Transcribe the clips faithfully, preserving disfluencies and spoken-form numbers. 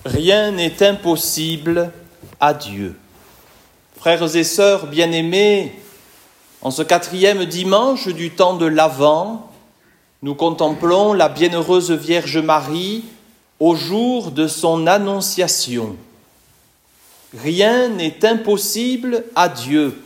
Rien n'est impossible à Dieu. Frères et sœurs bien-aimés, en ce quatrième dimanche du temps de l'Avent, nous contemplons la bienheureuse Vierge Marie au jour de son annonciation. Rien n'est impossible à Dieu.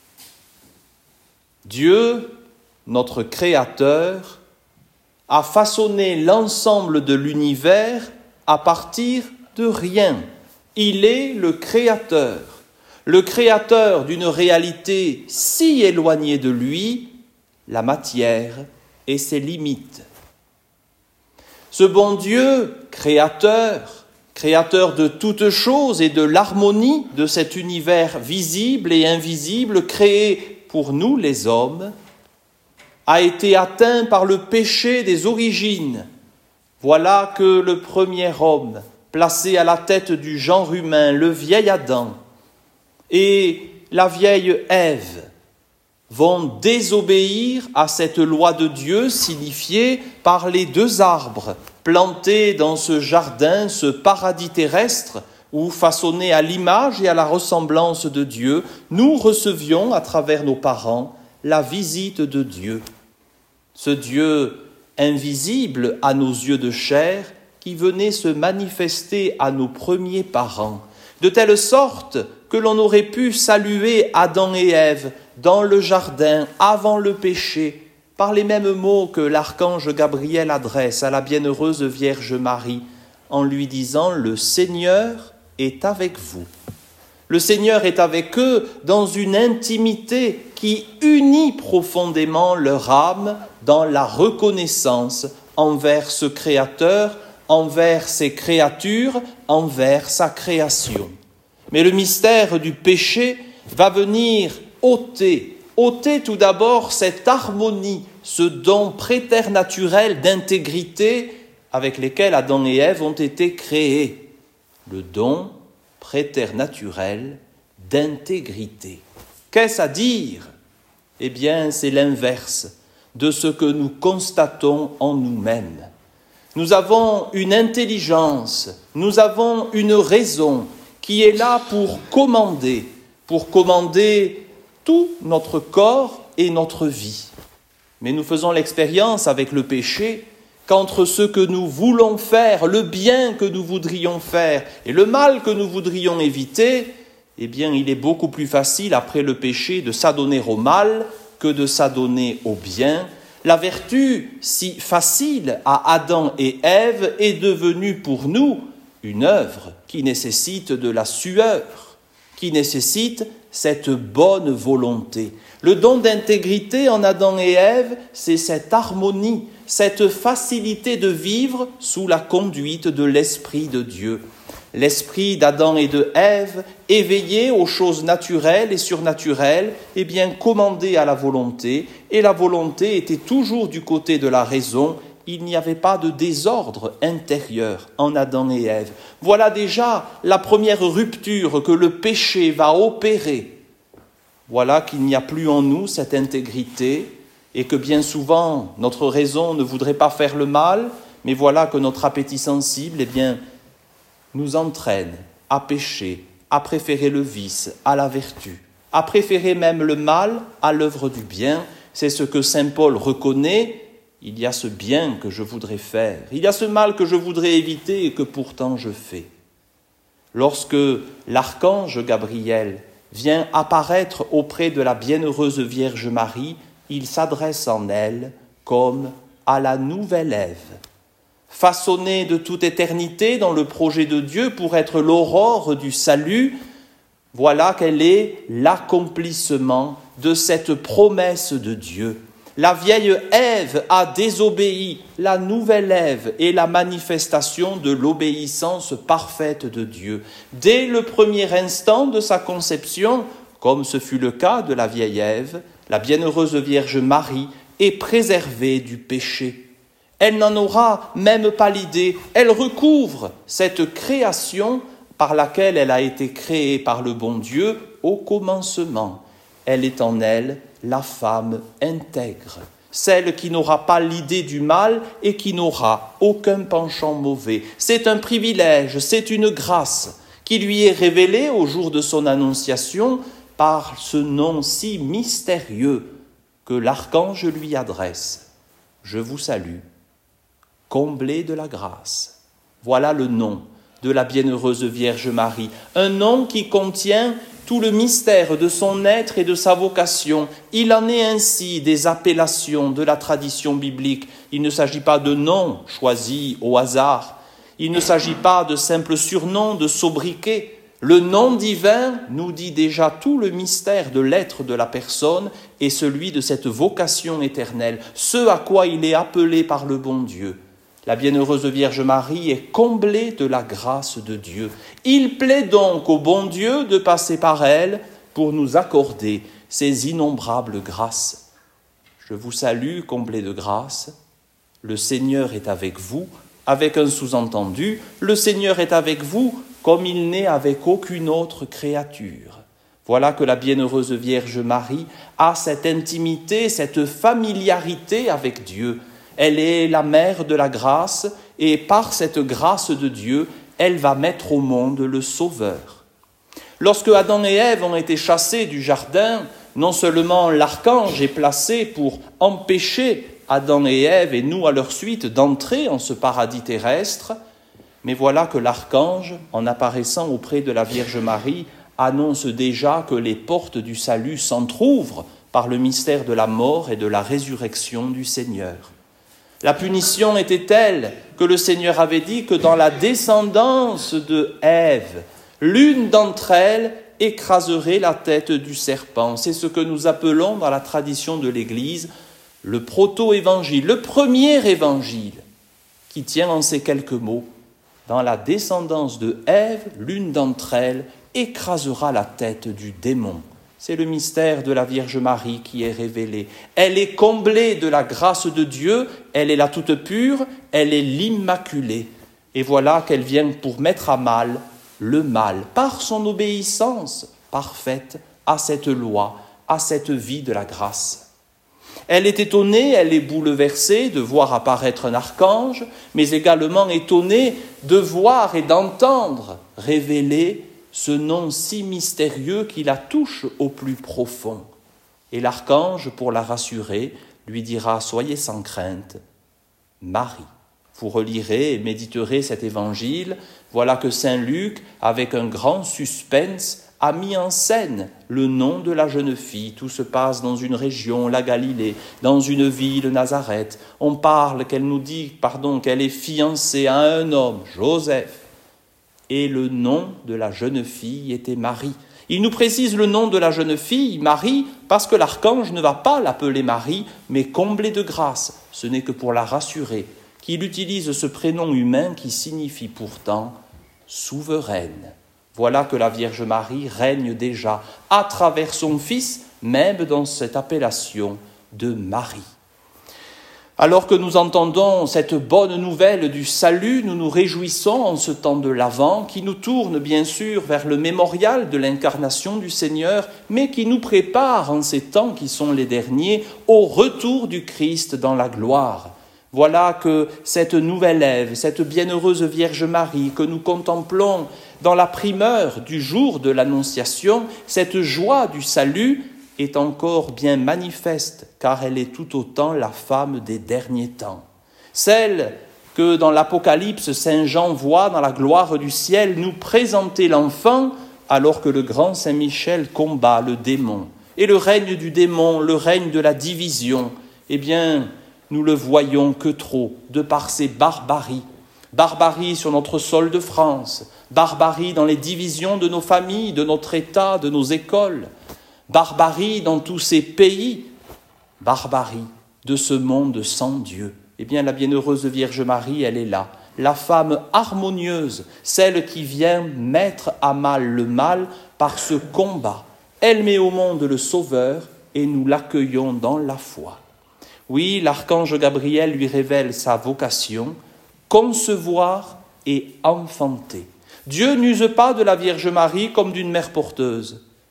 Dieu, notre Créateur, a façonné l'ensemble de l'univers à partir de rien. Il est le Créateur, le Créateur d'une réalité si éloignée de lui, la matière et ses limites. Ce bon Dieu, Créateur, Créateur de toutes choses et de l'harmonie de cet univers visible et invisible créé pour nous les hommes, a été atteint par le péché des origines. Voilà que le premier homme, placé à la tête du genre humain, le vieil Adam, et la vieille Ève, vont désobéir à cette loi de Dieu signifiée par les deux arbres plantés dans ce jardin, ce paradis terrestre, où, façonnés à l'image et à la ressemblance de Dieu, nous recevions, à travers nos parents, la visite de Dieu. Ce Dieu invisible à nos yeux de chair, qui venait se manifester à nos premiers parents, de telle sorte que l'on aurait pu saluer Adam et Ève dans le jardin avant le péché, par les mêmes mots que l'archange Gabriel adresse à la bienheureuse Vierge Marie, en lui disant « Le Seigneur est avec vous ». Le Seigneur est avec eux dans une intimité qui unit profondément leur âme dans la reconnaissance envers ce Créateur, envers ses créatures, envers sa création. Mais le mystère du péché va venir ôter, ôter tout d'abord cette harmonie, ce don préternaturel d'intégrité avec lesquels Adam et Ève ont été créés. Le don préternaturel d'intégrité. Qu'est-ce à dire ? Eh bien, c'est l'inverse de ce que nous constatons en nous-mêmes. Nous avons une intelligence, nous avons une raison qui est là pour commander, pour commander tout notre corps et notre vie. Mais nous faisons l'expérience avec le péché qu'entre ce que nous voulons faire, le bien que nous voudrions faire et le mal que nous voudrions éviter, eh bien, il est beaucoup plus facile après le péché de s'adonner au mal que de s'adonner au bien. La vertu, si facile à Adam et Ève, est devenue pour nous une œuvre qui nécessite de la sueur, qui nécessite cette bonne volonté. Le don d'intégrité en Adam et Ève, c'est cette harmonie, cette facilité de vivre sous la conduite de l'Esprit de Dieu. L'esprit d'Adam et de Ève, éveillé aux choses naturelles et surnaturelles, est bien commandé à la volonté, et la volonté était toujours du côté de la raison. Il n'y avait pas de désordre intérieur en Adam et Ève. Voilà déjà la première rupture que le péché va opérer. Voilà qu'il n'y a plus en nous cette intégrité et que bien souvent notre raison ne voudrait pas faire le mal, mais voilà que notre appétit sensible, eh bien, nous entraîne à pécher, à préférer le vice à la vertu, à préférer même le mal à l'œuvre du bien. C'est ce que saint Paul reconnaît. Il y a ce bien que je voudrais faire, il y a ce mal que je voudrais éviter et que pourtant je fais. Lorsque l'archange Gabriel vient apparaître auprès de la bienheureuse Vierge Marie, il s'adresse en elle comme à la nouvelle Ève, façonnée de toute éternité dans le projet de Dieu pour être l'aurore du salut. Voilà qu'elle est l'accomplissement de cette promesse de Dieu. La vieille Ève a désobéi, la nouvelle Ève est la manifestation de l'obéissance parfaite de Dieu. Dès le premier instant de sa conception, comme ce fut le cas de la vieille Ève, la bienheureuse Vierge Marie est préservée du péché. Elle n'en aura même pas l'idée, elle recouvre cette création par laquelle elle a été créée par le bon Dieu au commencement. Elle est en elle la femme intègre, celle qui n'aura pas l'idée du mal et qui n'aura aucun penchant mauvais. C'est un privilège, c'est une grâce qui lui est révélée au jour de son annonciation par ce nom si mystérieux que l'archange lui adresse. Je vous salue, comblé de la grâce. Voilà le nom de la bienheureuse Vierge Marie, un nom qui contient tout le mystère de son être et de sa vocation. Il en est ainsi des appellations de la tradition biblique. Il ne s'agit pas de noms choisis au hasard. Il ne s'agit pas de simples surnoms, de sobriquets. Le nom divin nous dit déjà tout le mystère de l'être de la personne et celui de cette vocation éternelle, ce à quoi il est appelé par le bon Dieu. La bienheureuse Vierge Marie est comblée de la grâce de Dieu. Il plaît donc au bon Dieu de passer par elle pour nous accorder ces innombrables grâces. Je vous salue, comblée de grâce. Le Seigneur est avec vous, avec un sous-entendu. Le Seigneur est avec vous comme il n'est avec aucune autre créature. Voilà que la bienheureuse Vierge Marie a cette intimité, cette familiarité avec Dieu. Elle est la mère de la grâce et par cette grâce de Dieu, elle va mettre au monde le Sauveur. Lorsque Adam et Ève ont été chassés du jardin, non seulement l'archange est placé pour empêcher Adam et Ève et nous à leur suite d'entrer en ce paradis terrestre, mais voilà que l'archange, en apparaissant auprès de la Vierge Marie, annonce déjà que les portes du salut s'entr'ouvrent par le mystère de la mort et de la résurrection du Seigneur. La punition était telle que le Seigneur avait dit que dans la descendance de Ève, l'une d'entre elles écraserait la tête du serpent. C'est ce que nous appelons dans la tradition de l'Église le proto-évangile, le premier évangile, qui tient en ces quelques mots. Dans la descendance de Ève, l'une d'entre elles écrasera la tête du démon. C'est le mystère de la Vierge Marie qui est révélé. Elle est comblée de la grâce de Dieu, elle est la toute pure, elle est l'Immaculée. Et voilà qu'elle vient pour mettre à mal le mal, par son obéissance parfaite à cette loi, à cette vie de la grâce. Elle est étonnée, elle est bouleversée de voir apparaître un archange, mais également étonnée de voir et d'entendre révéler ce nom si mystérieux qui la touche au plus profond. Et l'archange, pour la rassurer, lui dira « Soyez sans crainte, Marie ». Vous relirez et méditerez cet évangile. Voilà que saint Luc, avec un grand suspense, a mis en scène le nom de la jeune fille. Tout se passe dans une région, la Galilée, dans une ville, Nazareth. On parle qu'elle nous dit, pardon, qu'elle est fiancée à un homme, Joseph. Et le nom de la jeune fille était Marie. Il nous précise le nom de la jeune fille, Marie, parce que l'archange ne va pas l'appeler Marie, mais comblée de grâce. Ce n'est que pour la rassurer qu'il utilise ce prénom humain qui signifie pourtant souveraine. Voilà que la Vierge Marie règne déjà à travers son Fils, même dans cette appellation de Marie. Alors que nous entendons cette bonne nouvelle du salut, nous nous réjouissons en ce temps de l'Avent, qui nous tourne bien sûr vers le mémorial de l'incarnation du Seigneur, mais qui nous prépare en ces temps qui sont les derniers au retour du Christ dans la gloire. Voilà que cette nouvelle Ève, cette bienheureuse Vierge Marie que nous contemplons dans la primeur du jour de l'Annonciation, cette joie du salut est encore bien manifeste, car elle est tout autant la femme des derniers temps. Celle que dans l'Apocalypse, Saint Jean voit dans la gloire du ciel nous présenter l'enfant, alors que le grand Saint Michel combat le démon. Et le règne du démon, le règne de la division, eh bien, nous le voyons que trop, de par ces barbaries. Barbarie sur notre sol de France, barbarie dans les divisions de nos familles, de notre État, de nos écoles, barbarie dans tous ces pays, barbarie de ce monde sans Dieu. Eh bien, la bienheureuse Vierge Marie, elle est là, la femme harmonieuse, celle qui vient mettre à mal le mal par ce combat. Elle met au monde le Sauveur et nous l'accueillons dans la foi. Oui, l'archange Gabriel lui révèle sa vocation, concevoir et enfanter. Dieu n'use pas de la Vierge Marie comme d'une mère porteuse.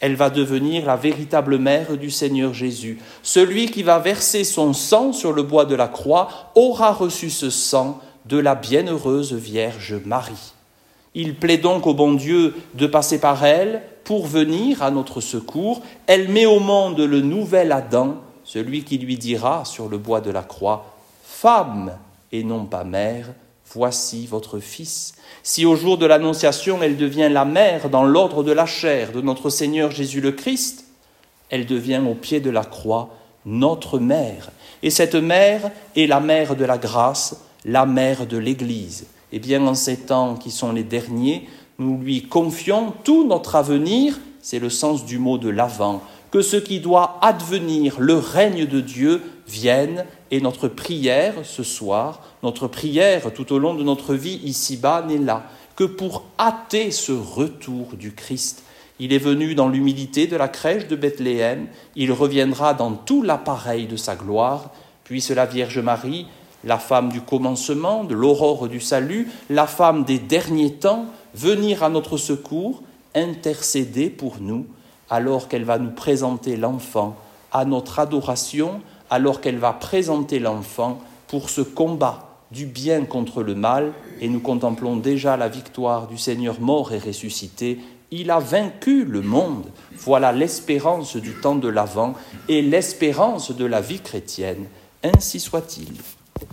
Elle va devenir la véritable mère du Seigneur Jésus. Celui qui va verser son sang sur le bois de la croix aura reçu ce sang de la bienheureuse Vierge Marie. Il plaît donc au bon Dieu de passer par elle pour venir à notre secours. Elle met au monde le nouvel Adam, celui qui lui dira sur le bois de la croix « Femme et non pas mère, voici votre fils ». Si au jour de l'Annonciation, elle devient la mère dans l'ordre de la chair de notre Seigneur Jésus le Christ, elle devient au pied de la croix notre mère. Et cette mère est la mère de la grâce, la mère de l'Église. Et bien en ces temps qui sont les derniers, nous lui confions tout notre avenir, c'est le sens du mot de l'Avent, que ce qui doit advenir, le règne de Dieu, vienne, et notre prière ce soir, notre prière tout au long de notre vie ici-bas n'est là que pour hâter ce retour du Christ. Il est venu dans l'humilité de la crèche de Bethléem, il reviendra dans tout l'appareil de sa gloire, puisse la Vierge Marie, la femme du commencement, de l'aurore du salut, la femme des derniers temps, venir à notre secours, intercéder pour nous, alors qu'elle va nous présenter l'enfant à notre adoration, alors qu'elle va présenter l'enfant pour ce combat du bien contre le mal, et nous contemplons déjà la victoire du Seigneur mort et ressuscité. Il a vaincu le monde. Voilà l'espérance du temps de l'Avent et l'espérance de la vie chrétienne. Ainsi soit-il.